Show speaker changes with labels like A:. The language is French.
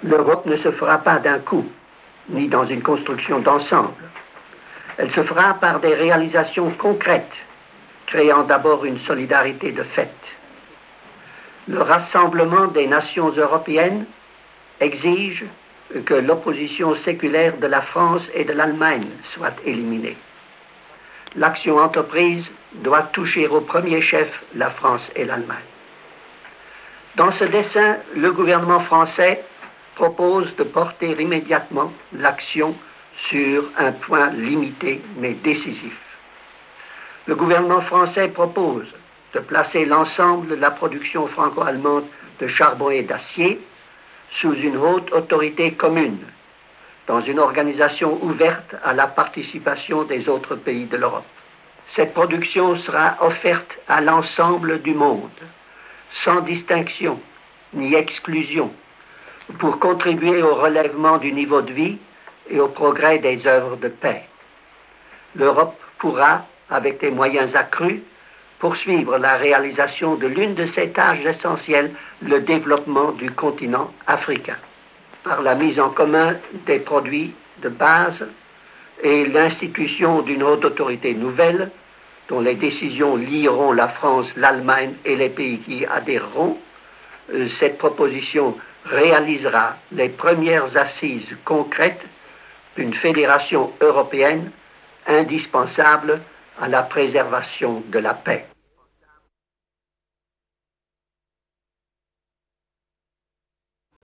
A: L'Europe ne se fera pas d'un coup, ni dans une construction d'ensemble. Elle se fera par des réalisations concrètes, créant d'abord une solidarité de fait. Le rassemblement des nations européennes exige que l'opposition séculaire de la France et de l'Allemagne soit éliminée. L'action entreprise doit toucher au premier chef la France et l'Allemagne. Dans ce dessein, le gouvernement français propose de porter immédiatement l'action sur un point limité mais décisif. Le gouvernement français propose de placer l'ensemble de la production franco-allemande de charbon et d'acier sous une haute autorité commune, dans une organisation ouverte à la participation des autres pays de l'Europe. Cette production sera offerte à l'ensemble du monde, sans distinction ni exclusion, pour contribuer au relèvement du niveau de vie et au progrès des œuvres de paix. L'Europe pourra, avec des moyens accrus, poursuivre la réalisation de l'une de ses tâches essentielles, le développement du continent africain, par la mise en commun des produits de base et l'institution d'une haute autorité nouvelle, dont les décisions lieront la France, l'Allemagne et les pays qui y adhéreront. Cette proposition réalisera les premières assises concrètes d'une fédération européenne indispensable à la préservation de la paix.